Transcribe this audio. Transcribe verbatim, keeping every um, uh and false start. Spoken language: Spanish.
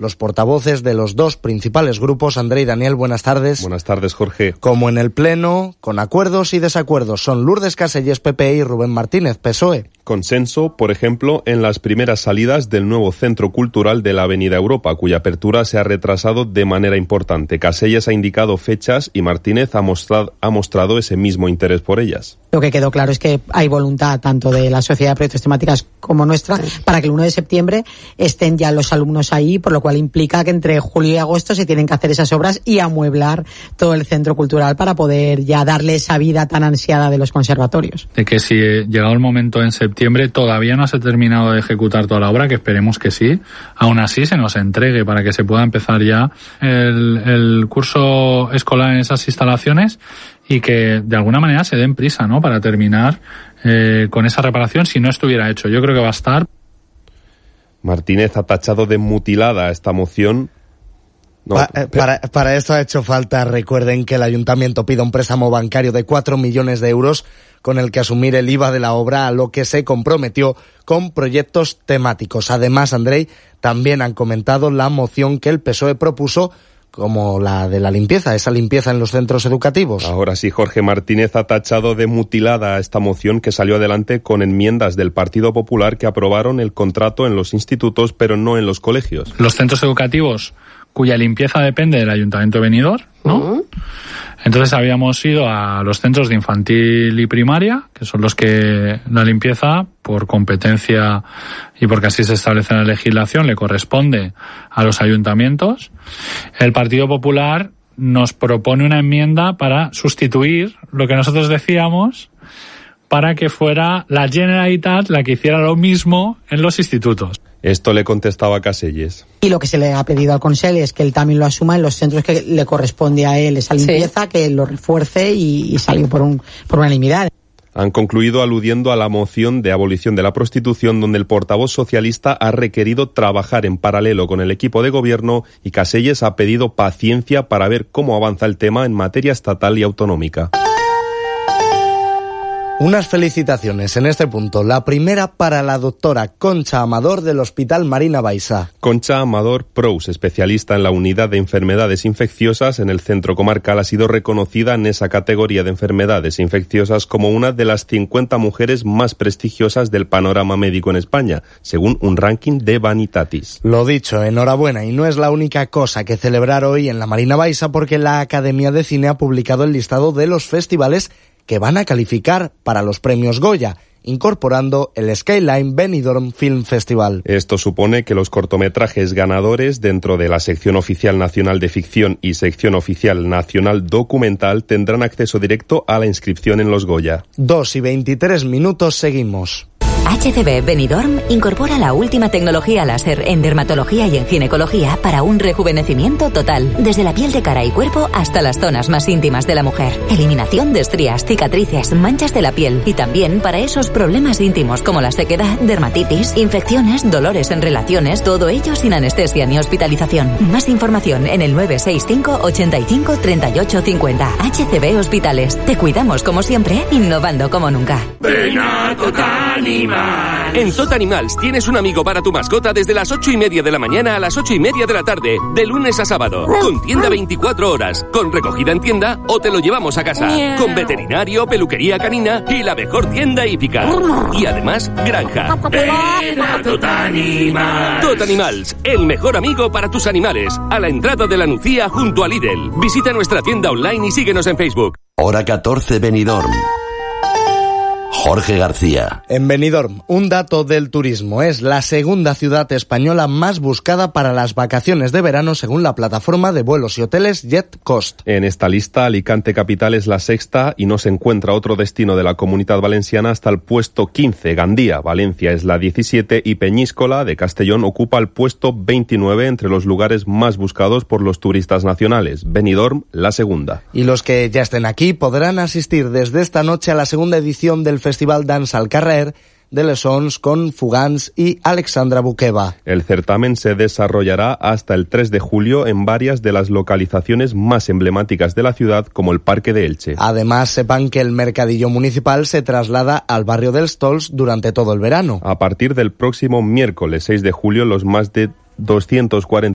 los portavoces de los dos principales grupos. André y Daniel, buenas tardes. Buenas tardes, Jorge. Como en el Pleno, con acuerdos y desacuerdos, son Lourdes Caselles, P P y Rubén Martínez, P S O E. Consenso, por ejemplo, en las primeras salidas del nuevo Centro Cultural de la Avenida Europa, cuya apertura se ha retrasado de manera importante. Caselles ha indicado fechas y Martínez ha mostrado, ha mostrado ese mismo interés por ellas. Lo que quedó claro es que hay voluntad tanto de la Sociedad de Proyectos Temáticas como nuestra para que el uno de septiembre estén ya los alumnos ahí, por lo cual implica que entre julio y agosto se tienen que hacer esas obras y amueblar todo el centro cultural para poder ya darle esa vida tan ansiada de los conservatorios. De que si llegado el momento en septiembre todavía no se ha terminado de ejecutar toda la obra, que esperemos que sí, aún así se nos entregue para que se pueda empezar ya el, el curso escolar en esas instalaciones y que de alguna manera se den prisa, ¿no?, para terminar eh, con esa reparación si no estuviera hecho. Yo creo que va a estar. Martínez ha tachado de mutilada esta moción. No, pa- eh, para, para esto ha hecho falta, recuerden, que el ayuntamiento pida un préstamo bancario de cuatro millones de euros con el que asumir el I V A de la obra, a lo que se comprometió con proyectos temáticos. Además, Andrei, también han comentado la moción que el P S O E propuso, como la de la limpieza, esa limpieza en los centros educativos. Ahora sí, Jorge Martínez ha tachado de mutilada esta moción que salió adelante con enmiendas del Partido Popular que aprobaron el contrato en los institutos, pero no en los colegios. Los centros educativos cuya limpieza depende del Ayuntamiento de Benidorm, ¿no? Uh-huh. Entonces habíamos ido a los centros de infantil y primaria, que son los que la limpieza, por competencia y porque así se establece en la legislación, le corresponde a los ayuntamientos. El Partido Popular nos propone una enmienda para sustituir lo que nosotros decíamos, para que fuera la Generalitat la que hiciera lo mismo en los institutos. Esto le contestaba Caselles. Y lo que se le ha pedido al Consell es que él también lo asuma en los centros que le corresponde a él esa limpieza, sí, que lo refuerce y, y salió por, un, por unanimidad. Han concluido aludiendo a la moción de abolición de la prostitución, donde el portavoz socialista ha requerido trabajar en paralelo con el equipo de gobierno y Caselles ha pedido paciencia para ver cómo avanza el tema en materia estatal y autonómica. Unas felicitaciones en este punto. La primera para la doctora Concha Amador del Hospital Marina Baixa. Concha Amador Prous, especialista en la unidad de enfermedades infecciosas en el centro comarcal, ha sido reconocida en esa categoría de enfermedades infecciosas como una de las cincuenta mujeres más prestigiosas del panorama médico en España, según un ranking de Vanitatis. Lo dicho, enhorabuena. Y no es la única cosa que celebrar hoy en la Marina Baixa, porque la Academia de Cine ha publicado el listado de los festivales que van a calificar para los premios Goya, incorporando el Skyline Benidorm Film Festival. Esto supone que los cortometrajes ganadores dentro de la sección oficial nacional de ficción y sección oficial nacional documental tendrán acceso directo a la inscripción en los Goya. Dos y veintitrés minutos, seguimos. H C B Benidorm incorpora la última tecnología láser en dermatología y en ginecología para un rejuvenecimiento total, desde la piel de cara y cuerpo hasta las zonas más íntimas de la mujer. Eliminación de estrías, cicatrices, manchas de la piel y también para esos problemas íntimos como la sequedad, dermatitis, infecciones, dolores en relaciones, todo ello sin anestesia ni hospitalización. Más información en el nueve seis cinco, ochenta y cinco, treinta y ocho cincuenta. H C B Hospitales. Te cuidamos como siempre, innovando como nunca. Ven a Totanimal. En Totanimals tienes un amigo para tu mascota desde las ocho y media de la mañana a las ocho y media de la tarde, de lunes a sábado, con tienda veinticuatro horas, con recogida en tienda o te lo llevamos a casa, con veterinario, peluquería canina y la mejor tienda hípica. Y además, granja. Ven a Totanimals. Totanimals, el mejor amigo para tus animales, a la entrada de la Nucía junto a Lidl. Visita nuestra tienda online y síguenos en Facebook. Hora catorce Benidorm. Jorge García. En Benidorm, un dato del turismo. Es la segunda ciudad española más buscada para las vacaciones de verano según la plataforma de vuelos y hoteles JetCost. En esta lista, Alicante capital es la sexta y no se encuentra otro destino de la Comunidad Valenciana hasta el puesto quince. Gandía, Valencia, es la diecisiete y Peñíscola de Castellón ocupa el puesto veintinueve entre los lugares más buscados por los turistas nacionales. Benidorm, la segunda. Y los que ya estén aquí podrán asistir desde esta noche a la segunda edición del Festival Dans al Carrer de Les Sons con Fugans y Alexandra Bukeva. El certamen se desarrollará hasta el tres de julio en varias de las localizaciones más emblemáticas de la ciudad, como el Parque de Elche. Además, sepan que el mercadillo municipal se traslada al barrio del Stolz durante todo el verano. A partir del próximo miércoles seis de julio, los más de doscientos cuarenta